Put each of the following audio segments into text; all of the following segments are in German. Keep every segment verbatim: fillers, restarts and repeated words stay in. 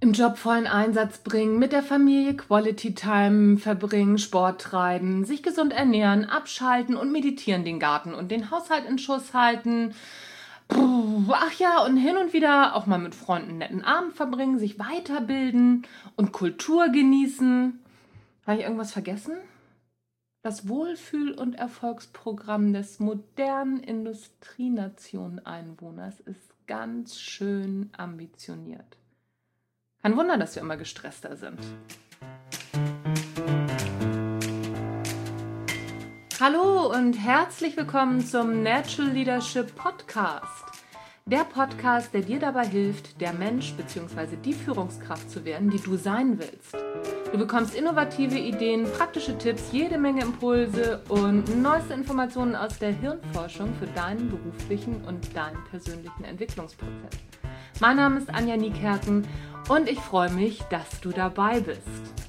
Im Job vollen Einsatz bringen, mit der Familie Quality Time verbringen, Sport treiben, sich gesund ernähren, abschalten und meditieren, den Garten und den Haushalt in Schuss halten. Puh, ach ja, und hin und wieder auch mal mit Freunden einen netten Abend verbringen, sich weiterbilden und Kultur genießen. Habe ich irgendwas vergessen? Das Wohlfühl- und Erfolgsprogramm des modernen Industrienation-Einwohners ist ganz schön ambitioniert. Kein Wunder, dass wir immer gestresster sind. Hallo und herzlich willkommen zum Natural Leadership Podcast. Der Podcast, der dir dabei hilft, der Mensch bzw. die Führungskraft zu werden, die du sein willst. Du bekommst innovative Ideen, praktische Tipps, jede Menge Impulse und neueste Informationen aus der Hirnforschung für deinen beruflichen und deinen persönlichen Entwicklungsprozess. Mein Name ist Anja Niekerken und ich freue mich, dass du dabei bist.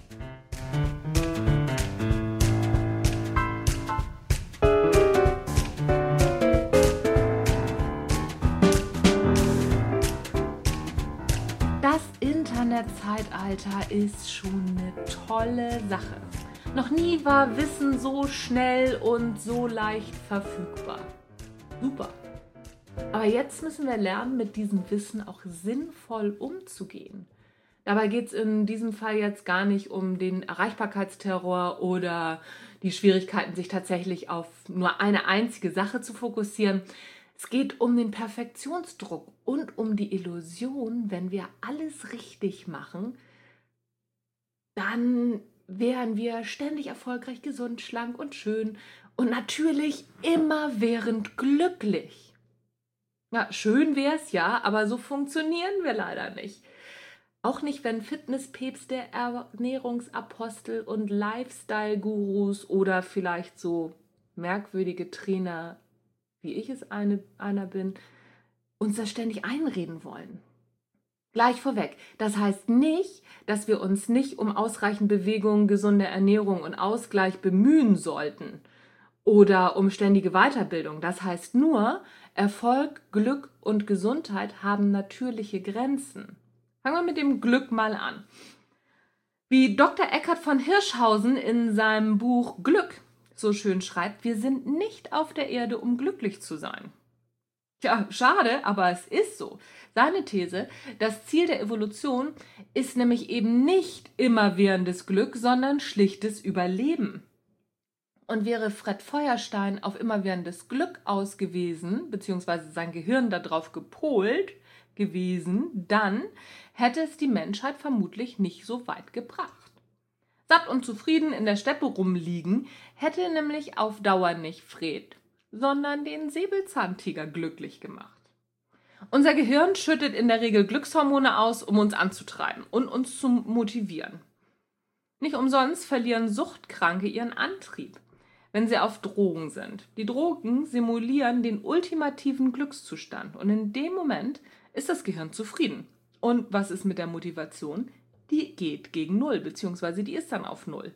Das Internetzeitalter ist schon eine tolle Sache. Noch nie war Wissen so schnell und so leicht verfügbar. Super. Aber jetzt müssen wir lernen, mit diesem Wissen auch sinnvoll umzugehen. Dabei geht es in diesem Fall jetzt gar nicht um den Erreichbarkeitsterror oder die Schwierigkeiten, sich tatsächlich auf nur eine einzige Sache zu fokussieren. Es geht um den Perfektionsdruck und um die Illusion, wenn wir alles richtig machen, dann wären wir ständig erfolgreich, gesund, schlank und schön und natürlich immerwährend glücklich. Ja, schön wäre es ja, aber so funktionieren wir leider nicht. Auch nicht, wenn Fitnesspäpste, Ernährungsapostel und Lifestyle-Gurus oder vielleicht so merkwürdige Trainer, wie ich es eine, einer bin, uns das ständig einreden wollen. Gleich vorweg, das heißt nicht, dass wir uns nicht um ausreichend Bewegung, gesunde Ernährung und Ausgleich bemühen sollten oder um ständige Weiterbildung. Das heißt nur, Erfolg, Glück und Gesundheit haben natürliche Grenzen. Fangen wir mit dem Glück mal an. Wie Doktor Eckhard von Hirschhausen in seinem Buch Glück so schön schreibt, wir sind nicht auf der Erde, um glücklich zu sein. Tja, schade, aber es ist so. Seine These, das Ziel der Evolution ist nämlich eben nicht immerwährendes Glück, sondern schlichtes Überleben. Und wäre Fred Feuerstein auf immerwährendes Glück ausgewiesen, beziehungsweise sein Gehirn darauf gepolt gewesen, dann hätte es die Menschheit vermutlich nicht so weit gebracht. Satt und zufrieden in der Steppe rumliegen, hätte nämlich auf Dauer nicht Fred, sondern den Säbelzahntiger glücklich gemacht. Unser Gehirn schüttet in der Regel Glückshormone aus, um uns anzutreiben und uns zu motivieren. Nicht umsonst verlieren Suchtkranke ihren Antrieb, wenn sie auf Drogen sind. Die Drogen simulieren den ultimativen Glückszustand und in dem Moment ist das Gehirn zufrieden. Und was ist mit der Motivation? Die geht gegen Null, beziehungsweise die ist dann auf Null.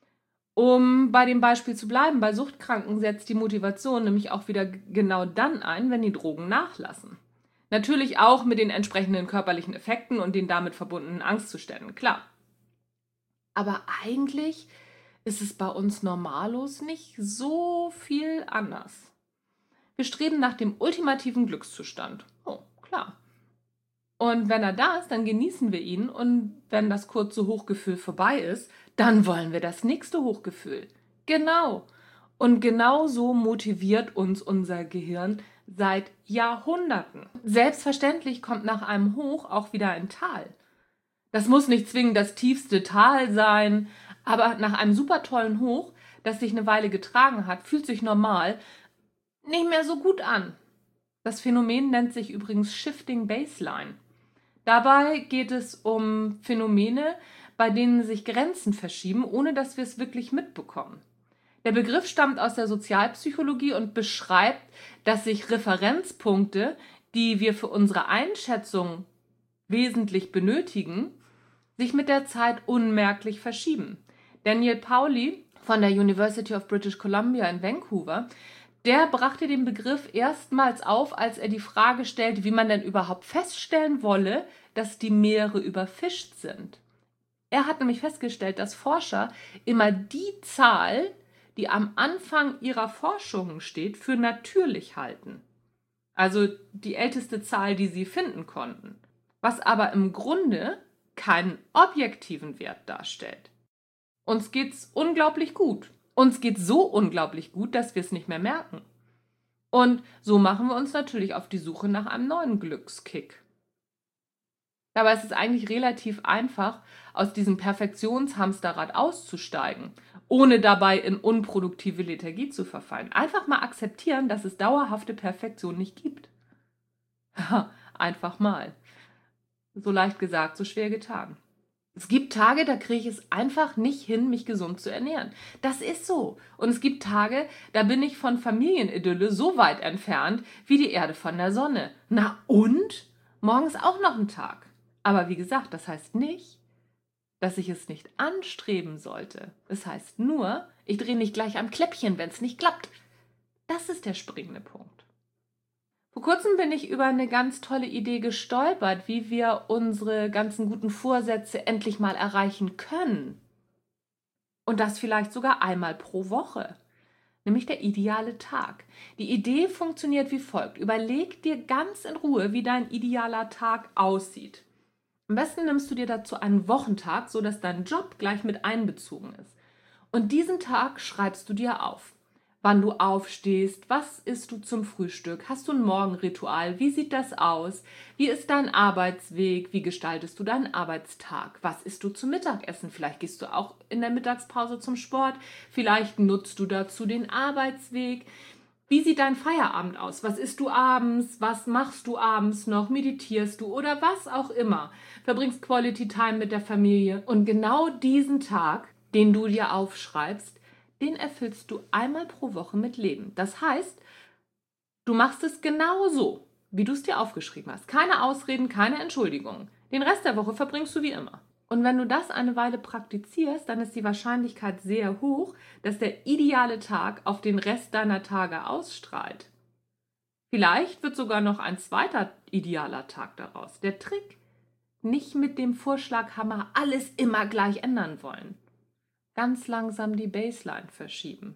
Um bei dem Beispiel zu bleiben, bei Suchtkranken setzt die Motivation nämlich auch wieder genau dann ein, wenn die Drogen nachlassen. Natürlich auch mit den entsprechenden körperlichen Effekten und den damit verbundenen Angstzuständen, klar. Aber eigentlich ist es bei uns Normalos nicht so viel anders. Wir streben nach dem ultimativen Glückszustand. Oh, klar. Und wenn er da ist, dann genießen wir ihn. Und wenn das kurze Hochgefühl vorbei ist, dann wollen wir das nächste Hochgefühl. Genau. Und genau so motiviert uns unser Gehirn seit Jahrhunderten. Selbstverständlich kommt nach einem Hoch auch wieder ein Tal. Das muss nicht zwingend das tiefste Tal sein, aber nach einem super tollen Hoch, das sich eine Weile getragen hat, fühlt sich normal nicht mehr so gut an. Das Phänomen nennt sich übrigens Shifting Baseline. Dabei geht es um Phänomene, bei denen sich Grenzen verschieben, ohne dass wir es wirklich mitbekommen. Der Begriff stammt aus der Sozialpsychologie und beschreibt, dass sich Referenzpunkte, die wir für unsere Einschätzung wesentlich benötigen, sich mit der Zeit unmerklich verschieben. Daniel Pauly von der University of British Columbia in Vancouver, der brachte den Begriff erstmals auf, als er die Frage stellte, wie man denn überhaupt feststellen wolle, dass die Meere überfischt sind. Er hat nämlich festgestellt, dass Forscher immer die Zahl, die am Anfang ihrer Forschungen steht, für natürlich halten. Also die älteste Zahl, die sie finden konnten. Was aber im Grunde keinen objektiven Wert darstellt. Uns geht's unglaublich gut. Uns geht's so unglaublich gut, dass wir es nicht mehr merken. Und so machen wir uns natürlich auf die Suche nach einem neuen Glückskick. Dabei ist es eigentlich relativ einfach, aus diesem Perfektionshamsterrad auszusteigen, ohne dabei in unproduktive Lethargie zu verfallen. Einfach mal akzeptieren, dass es dauerhafte Perfektion nicht gibt. Einfach mal. So leicht gesagt, so schwer getan. Es gibt Tage, da kriege ich es einfach nicht hin, mich gesund zu ernähren. Das ist so. Und es gibt Tage, da bin ich von Familienidylle so weit entfernt wie die Erde von der Sonne. Na und? Morgen ist auch noch ein Tag. Aber wie gesagt, das heißt nicht, dass ich es nicht anstreben sollte. Es heißt nur, ich drehe nicht gleich am Kläppchen, wenn es nicht klappt. Das ist der springende Punkt. Vor kurzem bin ich über eine ganz tolle Idee gestolpert, wie wir unsere ganzen guten Vorsätze endlich mal erreichen können. Und das vielleicht sogar einmal pro Woche. Nämlich der ideale Tag. Die Idee funktioniert wie folgt. Überleg dir ganz in Ruhe, wie dein idealer Tag aussieht. Am besten nimmst du dir dazu einen Wochentag, sodass dein Job gleich mit einbezogen ist. Und diesen Tag schreibst du dir auf. Wann du aufstehst, was isst du zum Frühstück, hast du ein Morgenritual, wie sieht das aus, wie ist dein Arbeitsweg, wie gestaltest du deinen Arbeitstag, was isst du zum Mittagessen, vielleicht gehst du auch in der Mittagspause zum Sport, vielleicht nutzt du dazu den Arbeitsweg. Wie sieht dein Feierabend aus? Was isst du abends? Was machst du abends noch? Meditierst du oder was auch immer? Verbringst Quality Time mit der Familie. Und genau diesen Tag, den du dir aufschreibst, den erfüllst du einmal pro Woche mit Leben. Das heißt, du machst es genau so, wie du es dir aufgeschrieben hast. Keine Ausreden, keine Entschuldigungen. Den Rest der Woche verbringst du wie immer. Und wenn du das eine Weile praktizierst, dann ist die Wahrscheinlichkeit sehr hoch, dass der ideale Tag auf den Rest deiner Tage ausstrahlt. Vielleicht wird sogar noch ein zweiter idealer Tag daraus. Der Trick: nicht mit dem Vorschlaghammer alles immer gleich ändern wollen. Ganz langsam die Baseline verschieben.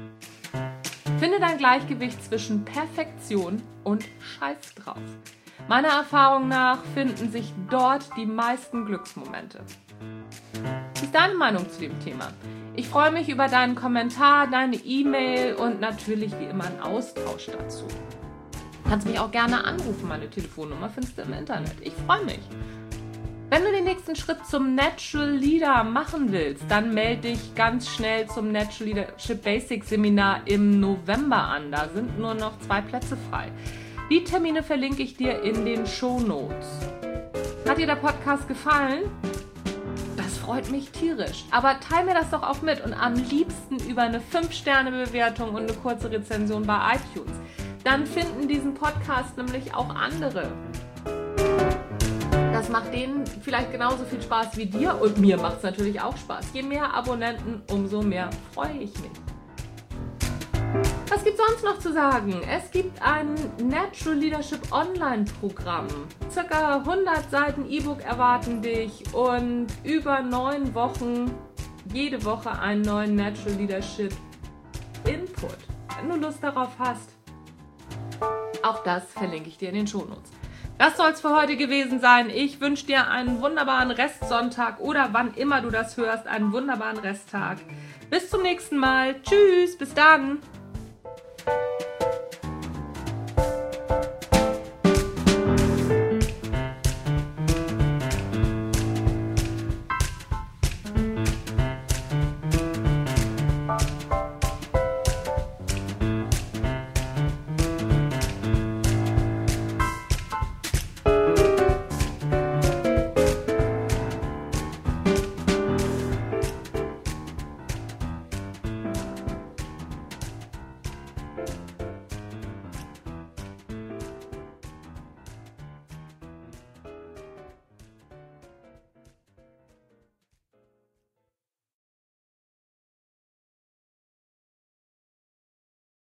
Finde dein Gleichgewicht zwischen Perfektion und Scheiß drauf. Meiner Erfahrung nach finden sich dort die meisten Glücksmomente. Wie ist deine Meinung zu dem Thema? Ich freue mich über deinen Kommentar, deine E-Mail und natürlich wie immer einen Austausch dazu. Du kannst mich auch gerne anrufen, meine Telefonnummer findest du im Internet. Ich freue mich. Wenn du den nächsten Schritt zum Natural Leader machen willst, dann melde dich ganz schnell zum Natural Leadership Basics Seminar im November an. Da sind nur noch zwei Plätze frei. Die Termine verlinke ich dir in den Shownotes. Hat dir der Podcast gefallen? Das freut mich tierisch. Aber teile mir das doch auch mit und am liebsten über eine fünf Sterne Bewertung und eine kurze Rezension bei iTunes. Dann finden diesen Podcast nämlich auch andere. Das macht denen vielleicht genauso viel Spaß wie dir und mir macht es natürlich auch Spaß. Je mehr Abonnenten, umso mehr freue ich mich. Was gibt es sonst noch zu sagen? Es gibt ein Natural Leadership Online-Programm. Circa hundert Seiten E-Book erwarten dich und über neun Wochen, jede Woche einen neuen Natural Leadership Input. Wenn du Lust darauf hast, auch das verlinke ich dir in den Shownotes. Das soll es für heute gewesen sein. Ich wünsche dir einen wunderbaren Restsonntag oder wann immer du das hörst, einen wunderbaren Resttag. Bis zum nächsten Mal. Tschüss, bis dann.